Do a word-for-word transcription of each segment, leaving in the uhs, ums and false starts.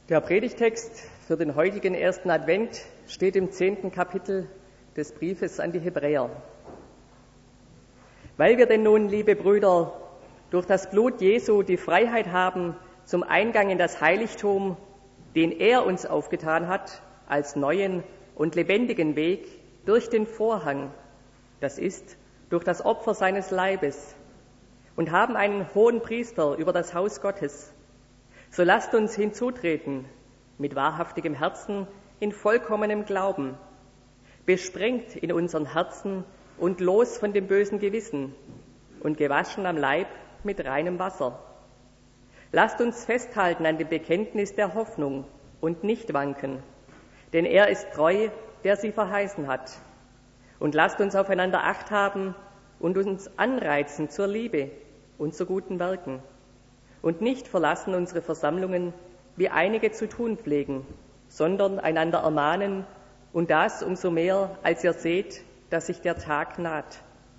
Der Predigtext für den heutigen ersten Advent steht im zehnten Kapitel des Briefes an die Hebräer. Weil wir denn nun, liebe Brüder, durch das Blut Jesu die Freiheit haben zum Eingang in das Heiligtum, den er uns aufgetan hat, als neuen und lebendigen Weg durch den Vorhang, das ist, durch das Opfer seines Leibes, und haben einen hohen Priester über das Haus Gottes, so lasst uns hinzutreten mit wahrhaftigem Herzen in vollkommenem Glauben, besprengt in unseren Herzen und los von dem bösen Gewissen und gewaschen am Leib mit reinem Wasser. Lasst uns festhalten an dem Bekenntnis der Hoffnung und nicht wanken, denn er ist treu, der sie verheißen hat. Und lasst uns aufeinander Acht haben und uns anreizen zur Liebe und zu guten Werken. Und nicht verlassen unsere Versammlungen, wie einige zu tun pflegen, sondern einander ermahnen, und das umso mehr, als ihr seht, dass sich der Tag naht.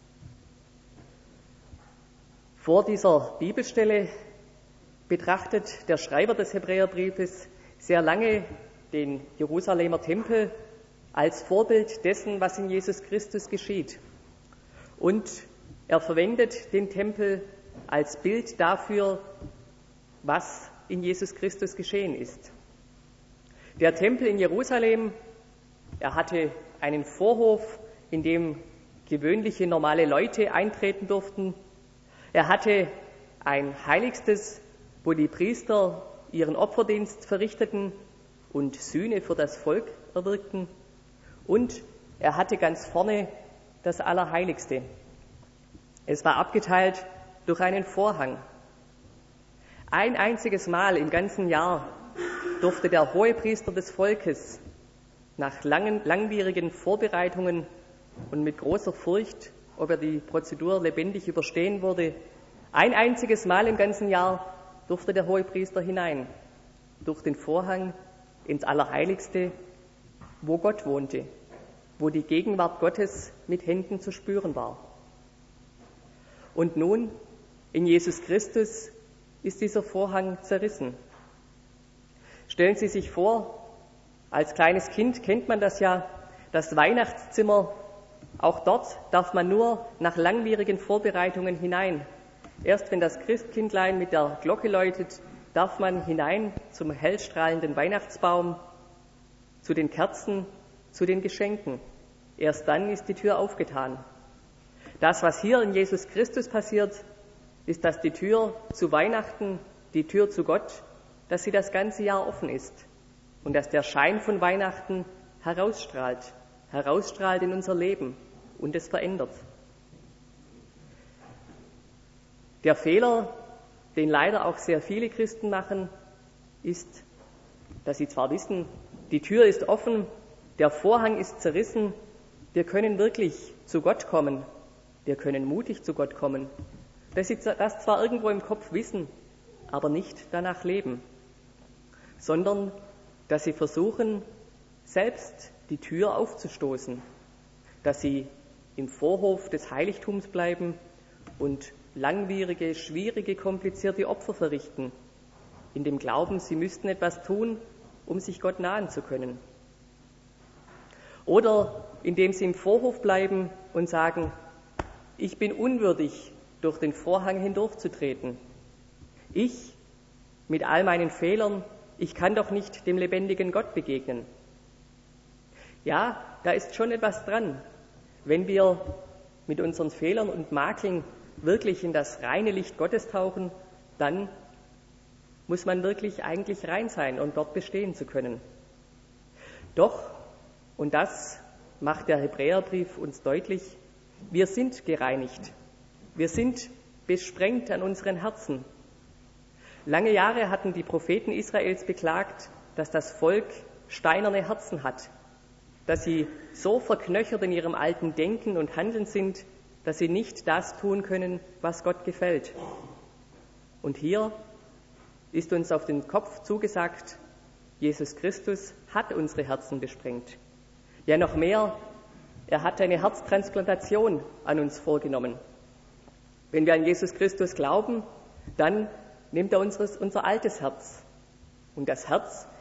Vor dieser Bibelstelle betrachtet der Schreiber des Hebräerbriefes sehr lange den Jerusalemer Tempel als Vorbild dessen, was in Jesus Christus geschieht. Und er verwendet den Tempel als Bild dafür, was in Jesus Christus geschehen ist. Der Tempel in Jerusalem, er hatte einen Vorhof, in dem gewöhnliche, normale Leute eintreten durften. Er hatte ein Heiligstes, wo die Priester ihren Opferdienst verrichteten und Sühne für das Volk erwirkten. Und er hatte ganz vorne das Allerheiligste. Es war abgeteilt durch einen Vorhang. Ein einziges Mal im ganzen Jahr durfte der Hohepriester des Volkes nach langen, langwierigen Vorbereitungen und mit großer Furcht, ob er die Prozedur lebendig überstehen würde, ein einziges Mal im ganzen Jahr durfte der Hohepriester hinein, durch den Vorhang ins Allerheiligste, wo Gott wohnte, wo die Gegenwart Gottes mit Händen zu spüren war. Und nun, in Jesus Christus, ist dieser Vorhang zerrissen. Stellen Sie sich vor, als kleines Kind kennt man das ja, das Weihnachtszimmer, auch dort darf man nur nach langwierigen Vorbereitungen hinein. Erst wenn das Christkindlein mit der Glocke läutet, darf man hinein zum hellstrahlenden Weihnachtsbaum, zu den Kerzen, zu den Geschenken. Erst dann ist die Tür aufgetan. Das, was hier in Jesus Christus passiert, ist, dass die Tür zu Weihnachten, die Tür zu Gott, dass sie das ganze Jahr offen ist und dass der Schein von Weihnachten herausstrahlt, herausstrahlt in unser Leben und es verändert. Der Fehler, den leider auch sehr viele Christen machen, ist, dass sie zwar wissen, die Tür ist offen, der Vorhang ist zerrissen, wir können wirklich zu Gott kommen, wir können mutig zu Gott kommen, dass sie das zwar irgendwo im Kopf wissen, aber nicht danach leben, sondern dass sie versuchen, selbst die Tür aufzustoßen, dass sie im Vorhof des Heiligtums bleiben und langwierige, schwierige, komplizierte Opfer verrichten, in dem Glauben, sie müssten etwas tun, um sich Gott nahen zu können. Oder indem sie im Vorhof bleiben und sagen, ich bin unwürdig, durch den Vorhang hindurchzutreten. Ich, mit all meinen Fehlern, ich kann doch nicht dem lebendigen Gott begegnen. Ja, da ist schon etwas dran. Wenn wir mit unseren Fehlern und Makeln wirklich in das reine Licht Gottes tauchen, dann muss man wirklich eigentlich rein sein, um dort bestehen zu können. Doch, und das macht der Hebräerbrief uns deutlich, wir sind gereinigt. Wir sind besprengt an unseren Herzen. Lange Jahre hatten die Propheten Israels beklagt, dass das Volk steinerne Herzen hat, dass sie so verknöchert in ihrem alten Denken und Handeln sind, dass sie nicht das tun können, was Gott gefällt. Und hier ist uns auf den Kopf zugesagt, Jesus Christus hat unsere Herzen besprengt. Ja, noch mehr, er hat eine Herztransplantation an uns vorgenommen. Wenn wir an Jesus Christus glauben, dann nimmt er unseres, unser altes Herz. Und das Herz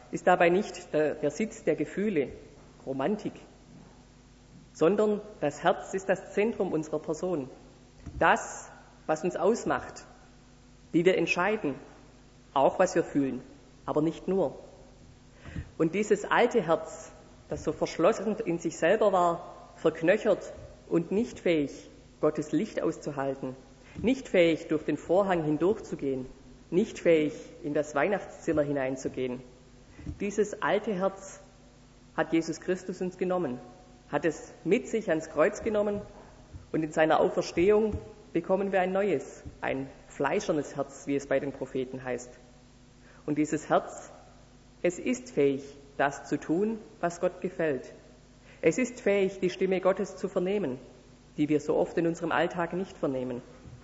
ist dabei nicht der, der Sitz der Gefühle, Romantik, sondern das Herz ist das Zentrum unserer Person. Das, was uns ausmacht, wie wir entscheiden, auch was wir fühlen, aber nicht nur. Und dieses alte Herz, das so verschlossen in sich selber war, verknöchert und nicht fähig, Gottes Licht auszuhalten, nicht fähig, durch den Vorhang hindurchzugehen, nicht fähig, in das Weihnachtszimmer hineinzugehen. Dieses alte Herz hat Jesus Christus uns genommen, hat es mit sich ans Kreuz genommen und in seiner Auferstehung bekommen wir ein neues, ein fleischernes Herz, wie es bei den Propheten heißt. Und dieses Herz, es ist fähig, das zu tun, was Gott gefällt. Es ist fähig, die Stimme Gottes zu vernehmen, die wir so oft in unserem Alltag nicht vernehmen.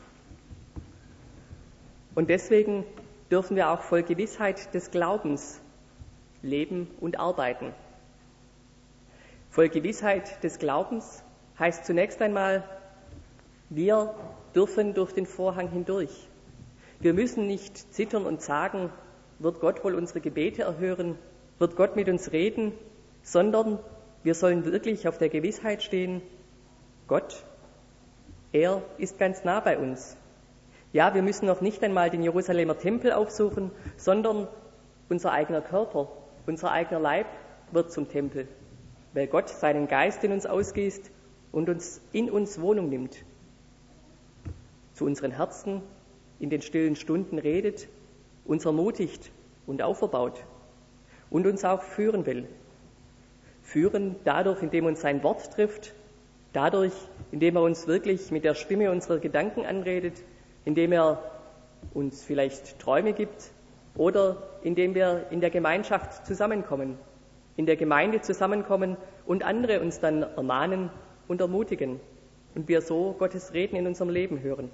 Und deswegen dürfen wir auch voll Gewissheit des Glaubens leben und arbeiten. Voll Gewissheit des Glaubens heißt zunächst einmal, wir dürfen durch den Vorhang hindurch. Wir müssen nicht zittern und sagen, wird Gott wohl unsere Gebete erhören, wird Gott mit uns reden, sondern wir sollen wirklich auf der Gewissheit stehen, Gott, er ist ganz nah bei uns. Ja, wir müssen noch nicht einmal den Jerusalemer Tempel aufsuchen, sondern unser eigener Körper, unser eigener Leib wird zum Tempel, weil Gott seinen Geist in uns ausgießt und uns in uns Wohnung nimmt, zu unseren Herzen in den stillen Stunden redet, uns ermutigt und auferbaut und uns auch führen will. Führen dadurch, indem uns sein Wort trifft, dadurch, indem er uns wirklich mit der Stimme unserer Gedanken anredet, indem er uns vielleicht Träume gibt oder indem wir in der Gemeinschaft zusammenkommen, in der Gemeinde zusammenkommen und andere uns dann ermahnen und ermutigen und wir so Gottes Reden in unserem Leben hören.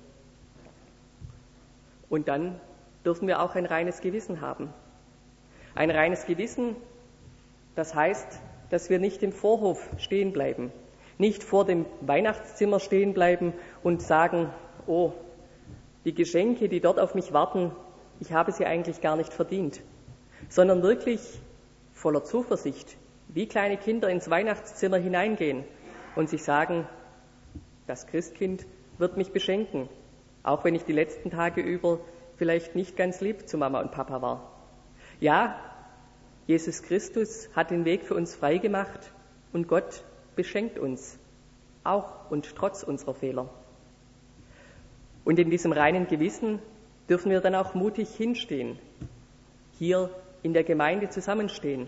Und dann dürfen wir auch ein reines Gewissen haben. Ein reines Gewissen, das heißt, dass wir nicht im Vorhof stehen bleiben, nicht vor dem Weihnachtszimmer stehen bleiben und sagen, oh, die Geschenke, die dort auf mich warten, ich habe sie eigentlich gar nicht verdient, sondern wirklich voller Zuversicht, wie kleine Kinder ins Weihnachtszimmer hineingehen und sich sagen, das Christkind wird mich beschenken, auch wenn ich die letzten Tage über vielleicht nicht ganz lieb zu Mama und Papa war. Ja, Jesus Christus hat den Weg für uns frei gemacht und Gott beschenkt uns, auch und trotz unserer Fehler. Und in diesem reinen Gewissen dürfen wir dann auch mutig hinstehen, hier in der Gemeinde zusammenstehen,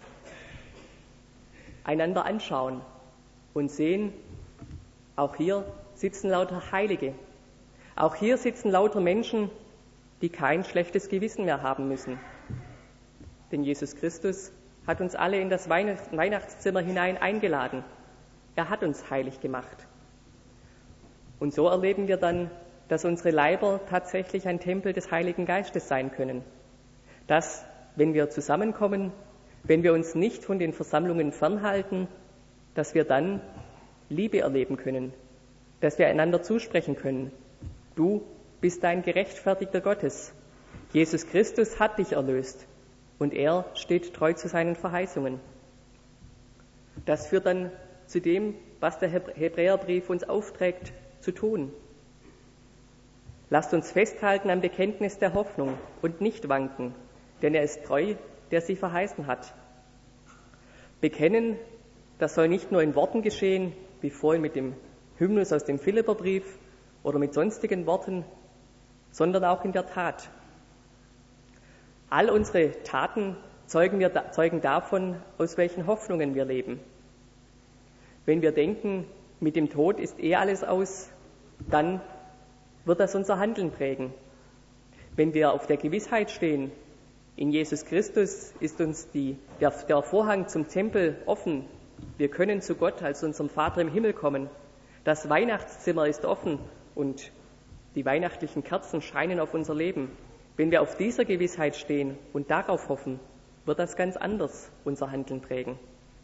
einander anschauen und sehen, auch hier sitzen lauter Heilige, auch hier sitzen lauter Menschen, die kein schlechtes Gewissen mehr haben müssen. Denn Jesus Christus hat uns alle in das Weihnachtszimmer hinein eingeladen. Er hat uns heilig gemacht. Und so erleben wir dann, dass unsere Leiber tatsächlich ein Tempel des Heiligen Geistes sein können. Dass, wenn wir zusammenkommen, wenn wir uns nicht von den Versammlungen fernhalten, dass wir dann Liebe erleben können, dass wir einander zusprechen können. Du bist ein Gerechtfertigter Gottes. Jesus Christus hat dich erlöst und er steht treu zu seinen Verheißungen. Das führt dann zu dem, was der Hebräerbrief uns aufträgt, zu tun. Lasst uns festhalten am Bekenntnis der Hoffnung und nicht wanken, denn er ist treu, der sie verheißen hat. Bekennen, das soll nicht nur in Worten geschehen, wie vorhin mit dem Hymnus aus dem Philipperbrief oder mit sonstigen Worten, sondern auch in der Tat. All unsere Taten zeugen, wir, zeugen davon, aus welchen Hoffnungen wir leben. Wenn wir denken, mit dem Tod ist eh alles aus, dann wird das unser Handeln prägen. Wenn wir auf der Gewissheit stehen, in Jesus Christus ist uns die, der, der Vorhang zum Tempel offen, wir können zu Gott als unserem Vater im Himmel kommen, das Weihnachtszimmer ist offen und die weihnachtlichen Kerzen scheinen auf unser Leben. Wenn wir auf dieser Gewissheit stehen und darauf hoffen, wird das ganz anders unser Handeln prägen.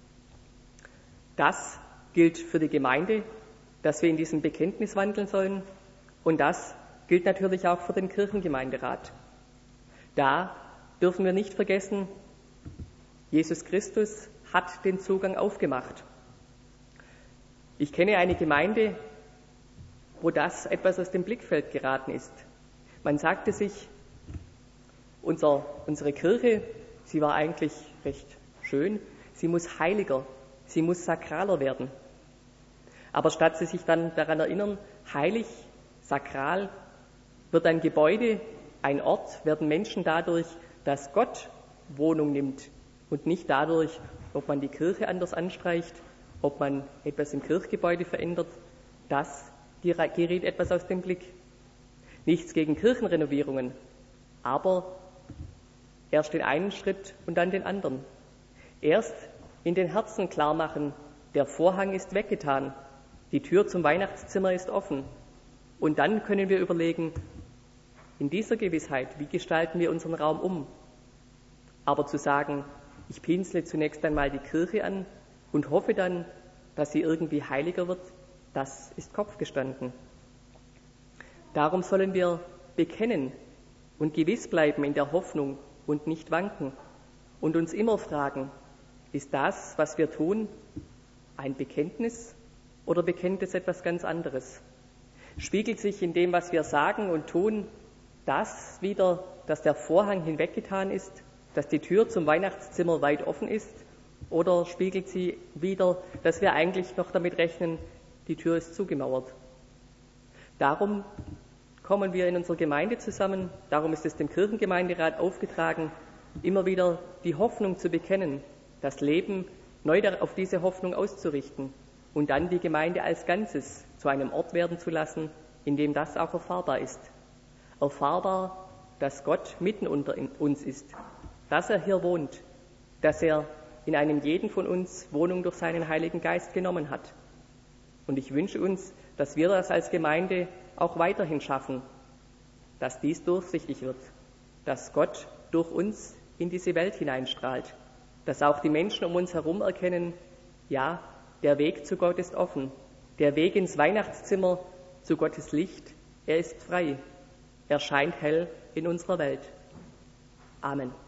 Das gilt für die Gemeinde, dass wir in diesem Bekenntnis wandeln sollen, und das gilt natürlich auch für den Kirchengemeinderat. Da dürfen wir nicht vergessen, Jesus Christus hat den Zugang aufgemacht. Ich kenne eine Gemeinde, wo das etwas aus dem Blickfeld geraten ist. Man sagte sich, unser, unsere Kirche, sie war eigentlich recht schön, sie muss heiliger, sie muss sakraler werden. Aber statt sie sich dann daran erinnern, heilig, sakral, wird ein Gebäude, ein Ort, werden Menschen dadurch, dass Gott Wohnung nimmt und nicht dadurch, ob man die Kirche anders anstreicht, ob man etwas im Kirchgebäude verändert, das gerät etwas aus dem Blick. Nichts gegen Kirchenrenovierungen, aber erst den einen Schritt und dann den anderen. Erst in den Herzen klar machen, der Vorhang ist weggetan, die Tür zum Weihnachtszimmer ist offen. Und dann können wir überlegen, in dieser Gewissheit, wie gestalten wir unseren Raum um? Aber zu sagen, ich pinsle zunächst einmal die Kirche an und hoffe dann, dass sie irgendwie heiliger wird, das ist kopfgestanden. Darum sollen wir bekennen und gewiss bleiben in der Hoffnung und nicht wanken und uns immer fragen, ist das, was wir tun, ein Bekenntnis oder bekennt es etwas ganz anderes? Spiegelt sich in dem, was wir sagen und tun, das wieder, dass der Vorhang hinweggetan ist, dass die Tür zum Weihnachtszimmer weit offen ist, oder spiegelt sie wieder, dass wir eigentlich noch damit rechnen, die Tür ist zugemauert? Darum kommen wir in unserer Gemeinde zusammen, darum ist es dem Kirchengemeinderat aufgetragen, immer wieder die Hoffnung zu bekennen, das Leben neu auf diese Hoffnung auszurichten und dann die Gemeinde als Ganzes zu einem Ort werden zu lassen, in dem das auch erfahrbar ist. Erfahrbar, dass Gott mitten unter uns ist, dass er hier wohnt, dass er in einem jeden von uns Wohnung durch seinen Heiligen Geist genommen hat. Und ich wünsche uns, dass wir das als Gemeinde auch weiterhin schaffen, dass dies durchsichtig wird, dass Gott durch uns in diese Welt hineinstrahlt, dass auch die Menschen um uns herum erkennen, ja, der Weg zu Gott ist offen, der Weg ins Weihnachtszimmer zu Gottes Licht, er ist frei, er scheint hell in unserer Welt. Amen.